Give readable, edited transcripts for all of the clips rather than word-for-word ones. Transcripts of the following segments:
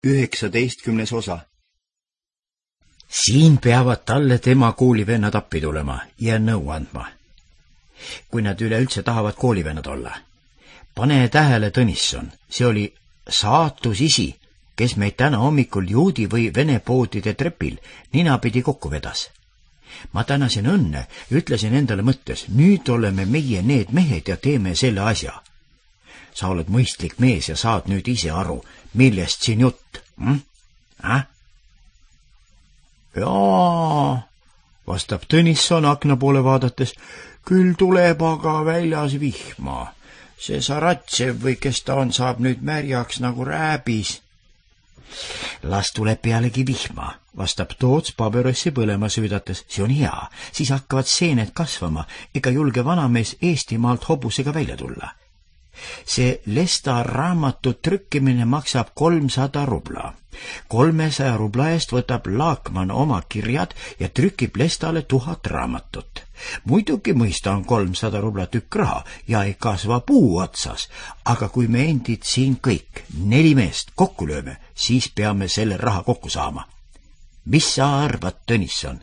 19. osa. Siin peavad talle tema koolivennad appi tulema ja nõu andma. Kui nad üleüldse tahavad koolivennad olla. Pane tähele, Tõnisson, see oli saatusisi, kes meid täna hommikul juudi või vene poodide trepil ninapidi kokku vedas. Ma tänasin õnne, ütlesin endale mõttes, nüüd oleme meie need mehed ja teeme selle asja. Sa oled mõistlik mees ja saad nüüd ise aru, millest siin jutt. Jaa, vastab Tõnisson akna poole vaadates, küll tuleb aga väljas vihma. See Saratsev või kes ta on, saab nüüd märjaks nagu rääbis. Las tuleb pealegi vihma, vastab Toots paberossi põlema süüdates. See on hea, siis hakkavad seened kasvama, ega julge vanamees Eestimaalt hobusega välja tulla. See Lesta raamatu trükkimine maksab 300 rubla. 300 rubla eest võtab Laakman oma kirjad ja trükib Lestale 1000 raamatut. Muidugi mõista on 300 rubla tükk raha ja ei kasva puu otsas, aga kui me endid siin kõik 4 meest kokku lööme, siis peame selle raha kokku saama. Mis sa arvad, Tõnisson?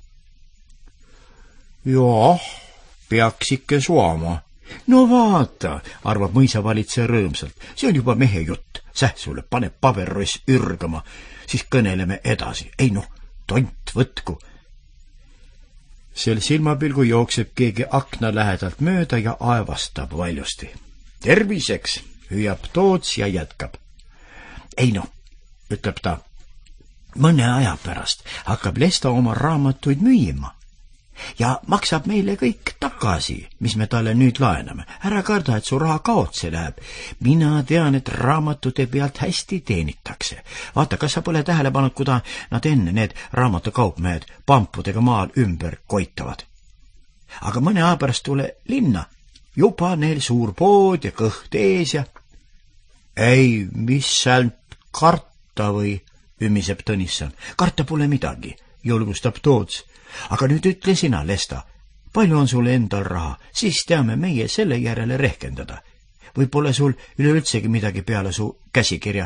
Jah, peaks ikka suama. No vaata, arvab mõisavalitseja rõõmsalt, see on juba mehe jutt. Sähsule paneb paberross ürgama, siis kõneleme edasi. Ei noh, tont võtku. Sel silmapilgu jookseb keegi akna lähedalt mööda ja aevastab valjusti. Terviseks, hüüab Toots ja jätkab. Ei noh, ütleb ta, mõne aja pärast hakkab Lesta oma raamatuid müüma. Ja maksab meile kõik tagasi, mis me talle nüüd laename. Ära karda, et su raha kaotse läheb. Mina tean, et raamatute pealt hästi teenitakse. Vaata, kas sa pole tähele pannud, kuda nad enne need raamatukaupmehed pampudega maal ümber koitavad. Aga mõne aja pärast tule linna. Juba neil suur pood ja kõht ees ja... Ei, mis seal karta või, ümiseb Tõnisson. Karta pole midagi, julgustab Toots. Aga nüüd ütle sina, Lesta, palju on sul endal raha, siis teame meie selle järele rehkendada. Või pole sul üleüldsegi midagi peale su käsikirja?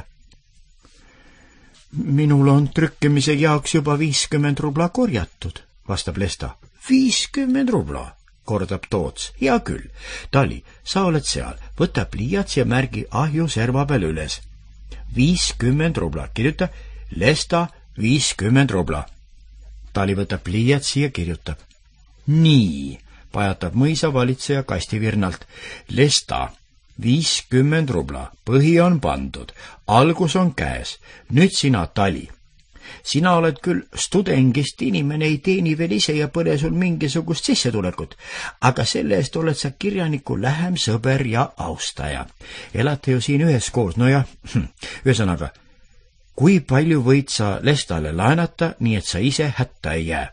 Minul on trükkimise jaoks juba 50 rubla korjatud, vastab Lesta. 50 rubla, kordab Toots. Hea küll, Tali, sa oled seal, võta pliiats ja märgi ahju serva peal üles. 50 rubla, kirjuta Lesta 50 rubla. Tali võtab pliiatsi ja kirjutab. Nii, pajatab mõisavalitseja kastivirnalt. Lesta, 50 rubla, põhi on pandud, algus on käes. Nüüd sina, Tali. Sina oled küll studengist inimene, ei teeni veel ise ja pole sul mingisugust sissetulekut, aga selle eest oled sa kirjaniku lähem sõber ja austaja. Elate ju siin üheskoos, no jah, ühesõnaga, kui palju võid sa Lestale laenata, nii et sa ise hätta ei jää?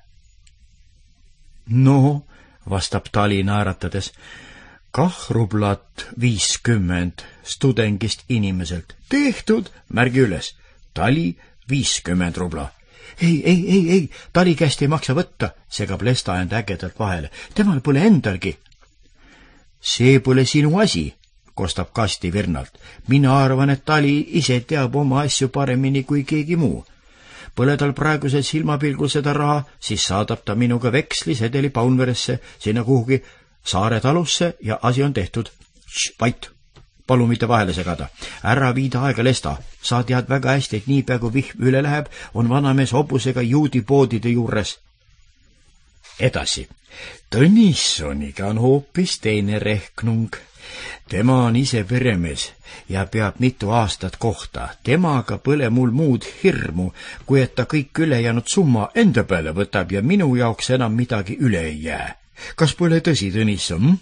No, vastab Tali naeratades, 2 rublat 50 studengist inimeselt. Tehtud, märgi üles. Tali 50 rubla. Ei, Tali käest ei maksa võtta, segab Lesta end ägedalt vahele. Temal pole endalgi. See pole sinu asi, kostab kasti virnalt. Mina arvan, et Tali ise teab oma asju paremini kui keegi muu. Põle tal praegusel silmapilgul seda raha, siis saadab ta minuga vekslisedeli Paunveresse, sinna kuhugi Saare talusse ja asi on tehtud. Vait, palu mitte vahele segada. Ära viida aega, Lesta. Sa tead väga hästi, et nii peaaegu vihm üle läheb, on vanamees hobusega juudi poodide juures. Edasi. Tõnissoniga on hoopis teine rehknung. Tema on ise peremees ja peab mitu aastat kohta. Temaga pole mul muud hirmu, kui et ta kõik ülejäänud summa enda peale võtab ja minu jaoks enam midagi üle ei jää. Kas pole tõsi, Tõnisson?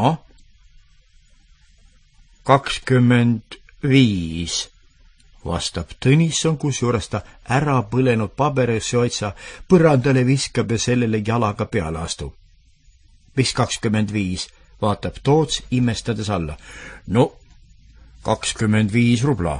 25, vastab Tõnisson, kusjuures ta ära põlenud paberisse otsa põrandale viskab ja sellele jalaga peale astub. Mis 25? Vaatab Toots imestades alla. No, 25 rubla.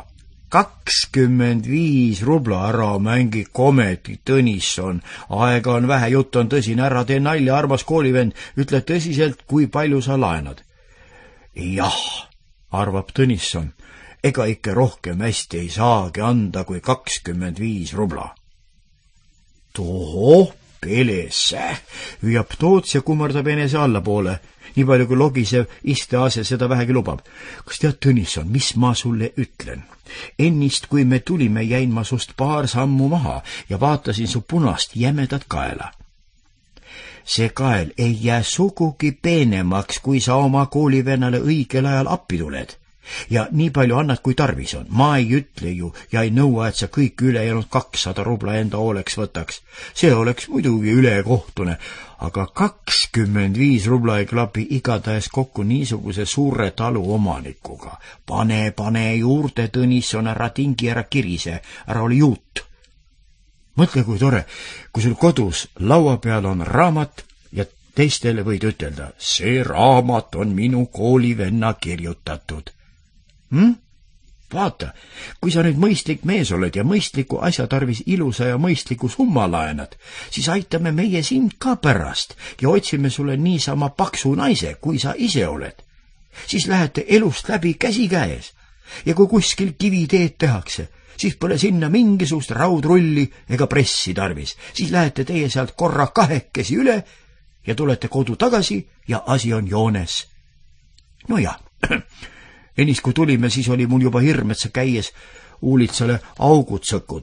25 rubla, ära mängi komedi, Tõnisson. Aega on vähe, jutt on tõsine, ära tee nalja, armas koolivend. Ütle tõsiselt, kui palju sa laenad. Jah, arvab Tõnisson. ega ikka rohkem hästi ei saagi anda kui 25 rubla. Tohoh, pelesse, hüüab Toots ja kummardab enese allapoole, nii palju kui logisev istease seda vähegi lubab. Kas tead, Tõnisson, mis ma sulle ütlen? Ennist, kui me tulime, jäin ma sust paar sammu maha ja vaatasin su punast jämedat kaela. See kael ei jää sugugi peenemaks, kui sa oma koolivennale õigel ajal appi tuled. Ja nii palju annad, kui tarvis on. Ma ei ütle ju ja ei nõua, et sa kõik ülejäänud 200 rubla enda hooleks võtaks. See oleks muidugi ülekohtune, aga 25 rubla ei klapi igatahes kokku niisuguse suure talu omanikuga. Pane juurde, Tõnisson, ära tingi, ära kirise, ära ole juut. Mõtle, kui tore, kui sul kodus laua peal on raamat ja teistele võid ütelda, see raamat on minu koolivenna kirjutatud. Vaata, kui sa nüüd mõistlik mees oled ja mõistliku asja tarvis ilusa ja mõistliku summa laenad, siis aitame meie sind ka pärast ja otsime sulle niisama paksu naise, kui sa ise oled. Siis lähete elust läbi käsikäes ja kui kuskil kiviteed tehakse, siis pole sinna mingisugust raudrulli ega pressi tarvis. Siis lähete teie sealt korra 2 üle ja tulete kodu tagasi ja asi on joones. No jah, ennist kui tulime, siis oli mul juba hirm, et sa käies uulitsale augud sõkud.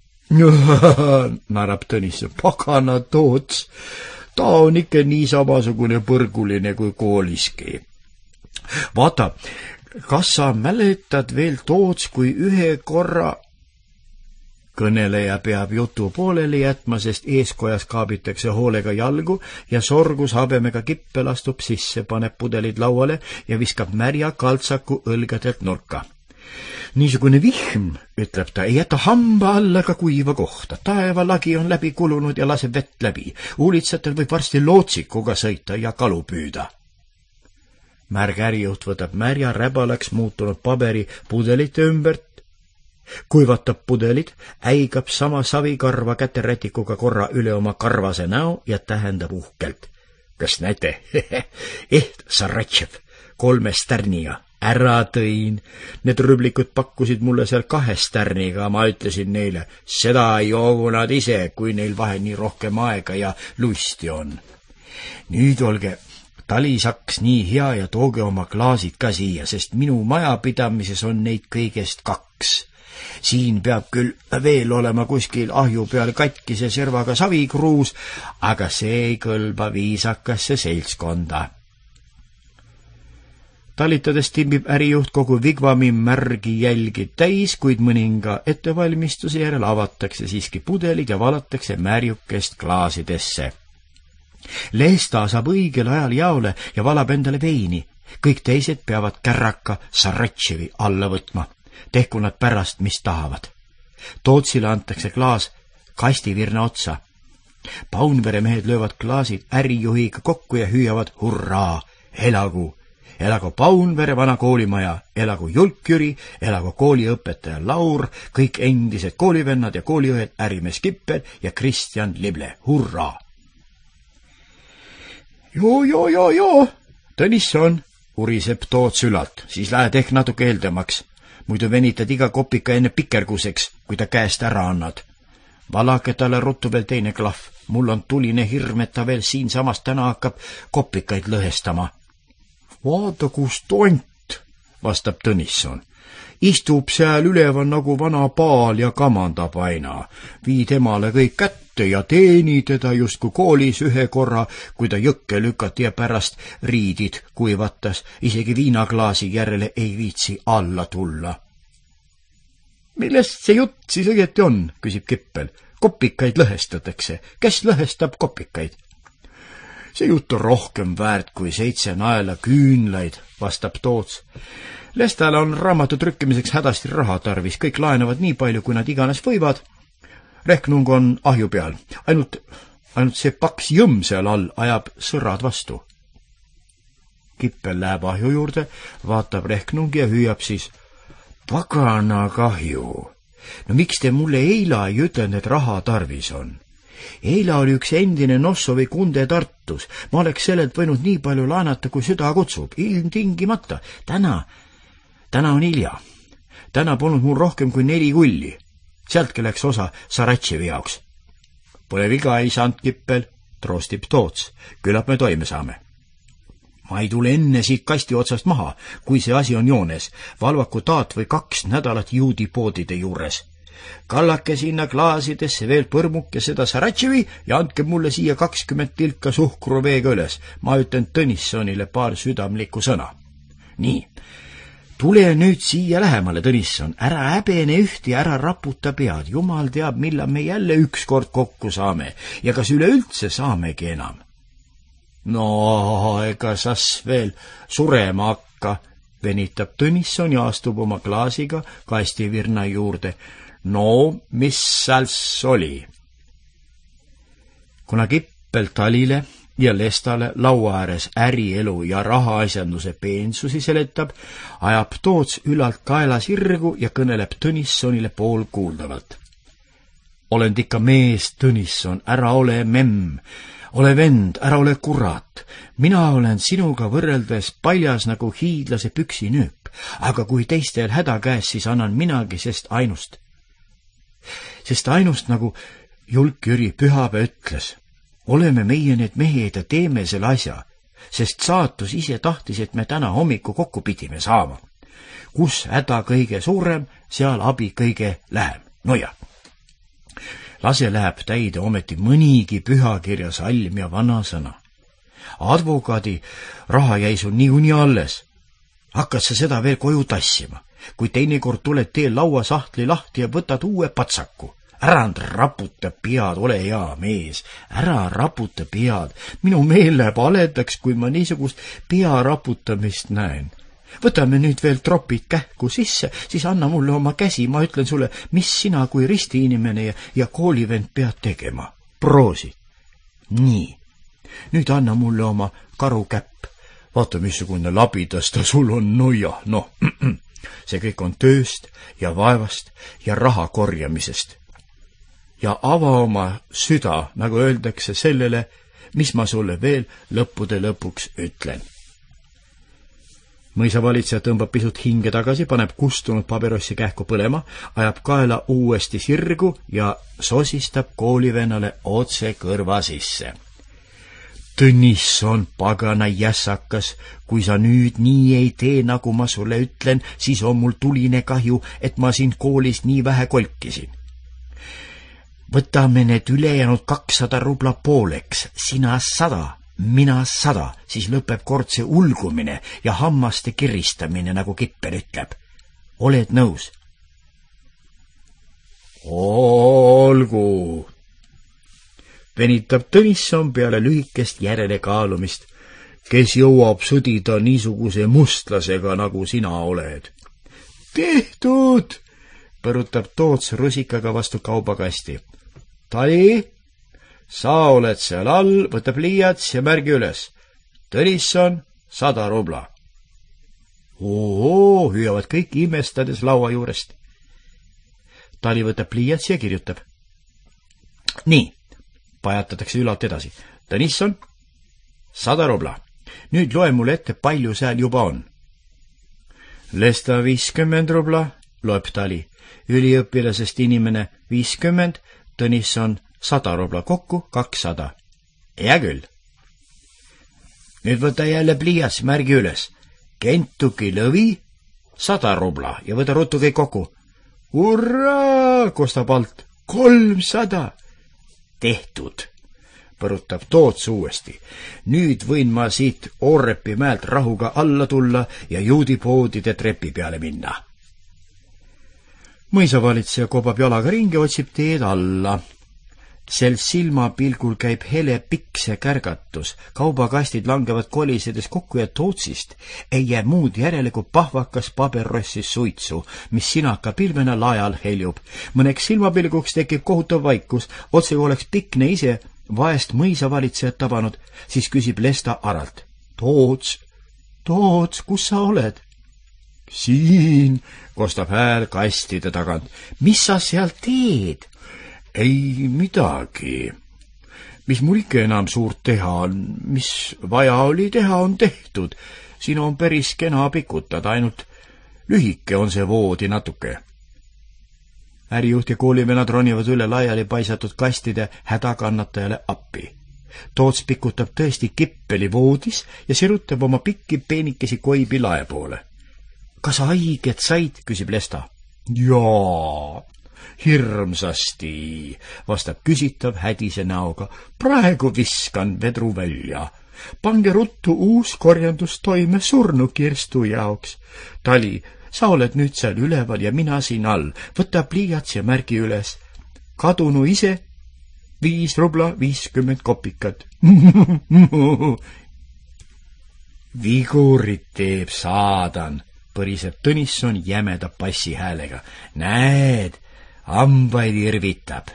Naerab Tõnisson, pagana Toots, ta on ikka nii samasugune põrguline kui kooliski. Vaata, kas sa mäletad veel, Toots, kui ühe korra... Kõneleja peab jutu pooleli jätma, sest eeskojas kaabitakse hoolega jalgu ja sorgus habemega kippel astub sisse, paneb pudelid lauale ja viskab märja kaltsaku õlgadelt nurka. Niisugune vihm, ütleb ta, ei jäta hamba alla ka kuiva kohta. Taevalagi on läbi kulunud ja laseb vett läbi. Uulitsatel võib varsti lootsikuga sõita ja kalu püüda. Märg ärijuht võtab märja räbalaks muutunud paberi pudelite ümbert, kuivatab pudelid, äigab sama savikarva käterätikuga korra üle oma karvase näo ja tähendab uhkelt. Kas näete? Saratšev, 3 stärniga. Ära tõin. Need rüblikud pakkusid mulle seal 2 stärniga, ma ütlesin neile, seda ei joogu nad ise, kui neil vahe nii rohkem aega ja lusti on. Nüüd olge talisaks nii hea ja tooge oma klaasid ka siia, sest minu majapidamises on neid kõigest 2. Siin peab küll veel olema kuskil ahju peal katkise servaga savikruus, aga see ei kõlba viisakasse seltskonda. Talitades timbib ärijuht kogu vigvami märgi jälgi täis, kuid mõninga ettevalmistuse järel avatakse siiski pudelid ja valatakse märjukest klaasidesse. Lesta saab õigel ajal jaole ja valab endale veini. Kõik teised peavad kärraka Saratševi alla võtma. Tehku nad pärast, mis tahavad. Tootsile antakse klaas kastivirna otsa. Paunvere mehed löövad klaasid ärijuhiga kokku ja hüüavad hurraa, elagu. Elagu Paunvere vana koolimaja, elagu Julk Jüri, elagu kooliõpetaja Laur, kõik endised koolivennad ja kooliõed ärimees Kippel ja Kristjan Lible, hurraa. Joo, Tõnisson, uriseb Toots ülalt, siis lähed ehk natuke heldemaks. Muidu venitad iga kopika enne pikerguseks, kui ta käest ära annad. Valake talle ruttu veel teine klahv. Mul on tuline hirm, et ta veel siinsamast täna hakkab kopikaid lõhestama. Vaata, kus tont, vastab Tõnisson. Istub seal üleval nagu vana paal ja kamandab aina. Vii temale kõik kätte ja teeni teda justkui koolis ühe korra, kui ta jõkke lükati ja pärast riidid kuivatas. Isegi viinaklaasi järele ei viitsi alla tulla. Millest see jutt siis õieti on, küsib Kippel. Kopikaid lõhestatakse. Kes lõhestab kopikaid? See jutt on rohkem väärt kui 7 naela küünlaid, vastab Toots. Lestale on raamatu trükkimiseks hädasti raha tarvis, kõik laenavad nii palju, kui nad iganes võivad. Rehnung on ahju peal. Ainult see paks jõmm seal all ajab sõrad vastu. Kippel läheb ahju juurde, vaatab rehnungi ja hüüab siis, pagana kahju. No miks te mulle eila ei ütelnud, et raha tarvis on? Eila oli üks endine Nossovi kunde Tartus. Ma oleks sellelt võinud nii palju laenata, kui süda kutsub. Ilmtingimata. Täna on hilja. täna polnud mul rohkem kui 4 kulli. Sealtki läks osa Saratševi jaoks. Pole viga, isand Kippel, troostib Toots. Küllap me toime saame. Ma ei tule enne siit kasti otsast maha, kui see asi on joones. Valvaku taat või 2 nädalat juudipoodide juures. Kallake sinna klaasidesse veel põrmuke seda Saratševi ja andke mulle siia 20 tilka suhkruveega üles. Ma ütlen Tõnissonile paar südamlikku sõna. Nii, tule nüüd siia lähemale, Tõnisson. Ära häbene ühti, ära raputa pead. Jumal teab, millal me jälle ükskord kokku saame ja kas üleüldse saamegi enam. No, ega sas veel surema hakka, venitab Tõnisson ja astub oma klaasiga kastivirna juurde. No, mis sals oli? Kuna Kippel Talile ja Lestale laua ääres ärielu ja rahaasjanduse peensusi seletab, ajab Toots ülalt kaela sirgu ja kõneleb Tõnissonile poolkuuldavalt. Olend ikka mees, Tõnisson, ära ole memm. Ole vend, ära ole kurat. Mina olen sinuga võrreldes paljas nagu hiidlase püksinööp, aga kui teistel häda käes, siis annan minagi sest ainust. Sest ainust, nagu julk Jüri Pühapea ütles, oleme meie need mehed ja teeme selle asja, sest saatus ise tahtis, et me täna hommiku kokku pidime saama. Kus häda kõige suurem, seal abi kõige lähem. No ja. Lase läheb täide ometi mõnigi pühakirja salm ja vana sõna. Advokaadi raha jäi sul niikuinii alles. Hakkad sa seda veel koju tassima, kui teinekord tuled teel lauasahtli lahti ja võtad uue patsaku. Ära raputa pead, ole hea mees, ära raputa pead. Minu meel läheb aledaks, kui ma niisugust pea raputamist näen. Võtame nüüd veel tropid kähku sisse, siis anna mulle oma käsi, ma ütlen sulle, mis sina kui ristiinimene ja koolivend pead tegema. Proosi. Nii. Nüüd anna mulle oma karukäpp. Vaata, missugune labidas ta sul on, noia, noh. See kõik on tööst ja vaevast ja raha korjamisest. Ja ava oma süda, nagu öeldakse sellele, mis ma sulle veel lõppude lõpuks ütlen. Mõisavalitseja tõmbab pisut hinge tagasi, paneb kustunud paberossi kähku põlema, ajab kaela uuesti sirgu ja sosistab koolivennale otse kõrva sisse. Tõnisson, pagana jässakas, kui sa nüüd nii ei tee, nagu ma sulle ütlen, siis on mul tuline kahju, et ma sind koolis nii vähe kolkisin. Võtame need ülejäänud 200 rubla pooleks, sina 100. Mina 100, siis lõpeb kord see ulgumine ja hammaste kiristamine, nagu Kippel ütleb. Oled nõus? Olgu. Venitab Tõnisson peale lühikest järelekaalumist, kes jõuab sõdida niisuguse mustlasega, nagu sina oled. Tehtud, põrutab Toots rusikaga vastu kaubakasti. Tali? Sa oled seal all, võta pliiats ja märgi üles. Tõnisson, 100 rubla. Oo, hüüavad kõik imestades laua juurest. Tali võtab pliiats ja kirjutab. Nii, pajatatakse ülalt edasi. Tõnisson, 100 rubla. Nüüd loe mulle ette, palju seal juba on. Lesta 50 rubla, loeb Tali. Üliõpilasest inimene 50, Tõnisson 100 rubla kokku, 200. Hea küll. Nüüd võta jälle pliiats, märgi üles. Kentuki lõvi, 100 rubla ja võta ruttu kõik kokku. Hurraa, kostab alt. 300. Tehtud, põrutab Toots uuesti. Nüüd võin ma siit Oorepi mäelt rahuga alla tulla ja juudipoodide trepi peale minna. Mõisavalitseja kobab jalaga ringi, otsib teed alla. Sel silmapilgul käib hele pikse kärgatus, kaubakastid langevad kolisedes kokku ja Tootsist ei jää muud järele kui pahvakas paberrossis suitsu, mis sinaka pilvena lajal heljub. Mõneks silmapilguks tekib kohutav vaikus, otse kui oleks Pikne ise vaest mõisavalitsejat tabanud, siis küsib Lesta aralt. Toots, kus sa oled? Siin, kostab hääl kastide tagant. Mis sa seal teed? Ei midagi. Mis mul ikka enam suurt teha on, mis vaja oli teha, on tehtud. Siin on päris kena pikutada, ainult lühike on see voodi natuke. Ärijuht ja koolivennad ronivad üle laiali paisatud kastide hädakannatajale appi. Toots pikutab tõesti kippeli voodis ja sirutab oma pikki peenikesi koibi lae poole. Kas haiget said, küsib Lesta. Jaa, hirmsasti, vastab küsitav hädise näoga. Praegu viskan vedru välja. Pange ruttu uus korjandus toime surnu kirstu jaoks. Tali, sa oled nüüd seal üleval ja mina siin all. Võta pliiats ja märgi üles. Kadunu ise 5 rubla 50 kopikat. Vigurit teeb saadan, põriseb Tõnisson jämeda passi häälega. Näed, hambaid irvitab.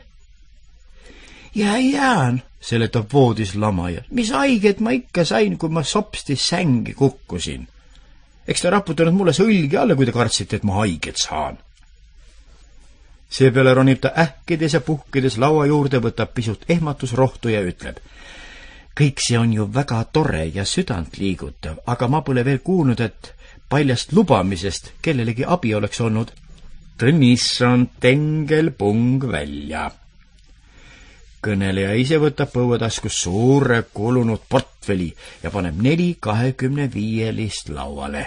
Jään, seletab voodis lamaja. Mis haiget ma ikka sain, kui ma sopsti sängi kukkusin. Eks te raputanud mulle sõlgi alla, kui te kartsite, et ma haiget saan. Seepeale ronib ta ähkides ja puhkides laua juurde, võtab pisut ehmatusrohtu ja ütleb. Kõik see on ju väga tore ja südant liigutav, aga ma pole veel kuulnud, et paljast lubamisest kellelegi abi oleks olnud. Tõnisson tengelpung välja. Kõneleja ise võtab põuetaskus suure kulunud portfeli ja paneb 4 25 lauale.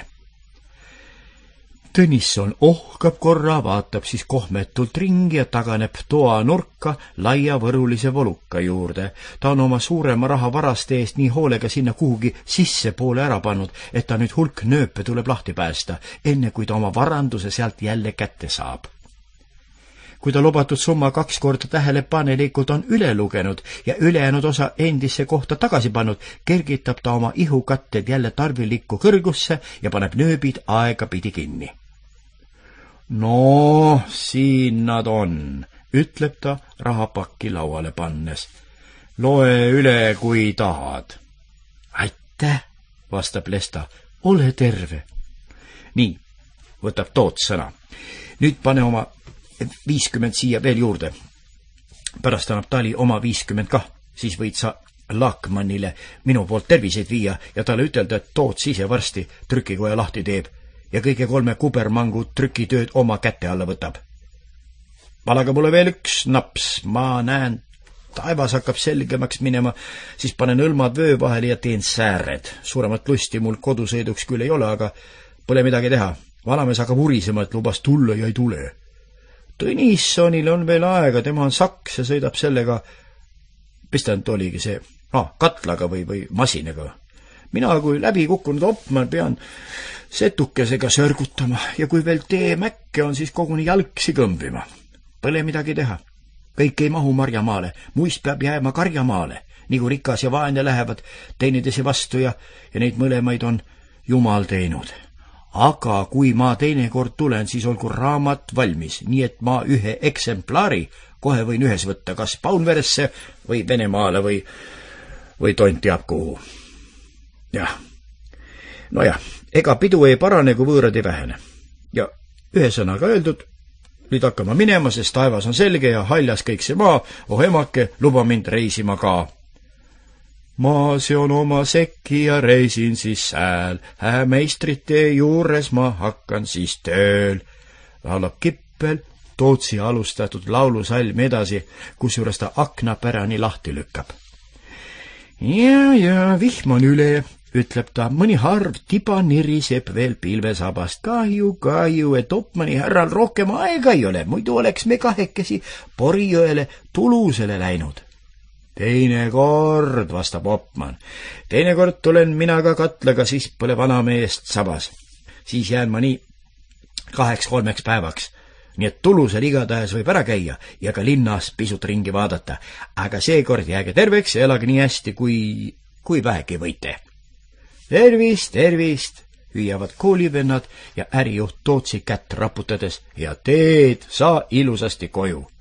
Tõnisson ohkab korra, vaatab siis kohmetult ringi ja taganeb toa nurka laia võrulise voluka juurde. Ta on oma suurema raha varaste eest nii hoolega sinna kuhugi sisse poole ära pannud, et ta nüüd hulk nööpe tuleb lahti päästa, enne kui ta oma varanduse sealt jälle kätte saab. Kui ta lubatud summa 2 korda tähelepanelikult on üle lugenud ja ülejäänud osa endisse kohta tagasi pannud, kergitab ta oma ihukatted jälle tarvilikku kõrgusse ja paneb nööbid aegapidi kinni. No, siin nad on, ütleb ta rahapakki lauale pannes. Loe üle, kui tahad. Aitäh, vastab Lesta, ole terve. Nii, võtab Toots sõna. Nüüd pane oma 50 siia veel juurde. Pärast annab Tali oma 50 kah, siis võid sa Laakmannile minu poolt terviseid viia ja talle ütelda, et Toots ise varsti trükikoja lahti teeb ja kõige 3 kubermangu trükitööd oma kätte alla võtab. Valaga mulle veel 1 naps, ma näen, taevas hakkab selgemaks minema, siis panen õlmad vöö vahele ja teen sääred. Suuremat lusti mul kodusõiduks küll ei ole, aga pole midagi teha. Vanamees hakkab urisema, et lubas tulla ja ei tule. Tõnissonil on veel aega, tema on saks ja sõidab sellega, pistanud oligi see, katlaga või masinaga. Mina kui läbi kukkunud opman pean setukesega sörgutama ja kui veel teemäkke on, siis koguni jalgsi kõmbima. Pole midagi teha. Kõik ei mahu marjamaale, muist peab jääma karjamaale, nagu rikas ja vaene lähevad teineteise vastu ja neid mõlemaid on Jumal teinud. Aga kui ma teinekord tulen, siis olgu raamat valmis, nii et ma 1 eksemplari kohe võin ühes võtta, kas Paunveresse või Venemaale või tont teab kuhu. Jah, nojah, ega pidu ei parane, kui võõrad ei vähene. Ja ühe sõnaga öeldud, nüüd hakkama minema, sest taevas on selge ja haljas kõik see maa, emake, luba mind reisima ka. Ma seon oma sekki ja reisin siis sääl, meistrite juures ma hakkan siis tööl. Laulab Kippel, Tootsi alustatud laulusalm edasi, kusjuures ta aknapärani lahti lükkab. Ja, vihm on üle, ütleb ta, mõni harv tiba niriseb veel pilvesabast. Kahju, et opmani härral rohkem aega ei ole, muidu oleks me 2 Porijõele Tulusele läinud. Teinekord, vastab opman. Teinekord tulen mina ka katlaga, siis pole vanameest sabas. Siis jään ma nii 2-3 päevaks. Nii et Tulusel igatahes võib ära käia ja ka linnas pisut ringi vaadata. Aga seekord jääge terveks ja elage nii hästi, kui vähegi võite. Tervist, hüüavad koolivennad ja ärijuht Tootsi kätt raputades ja teed sa ilusasti koju.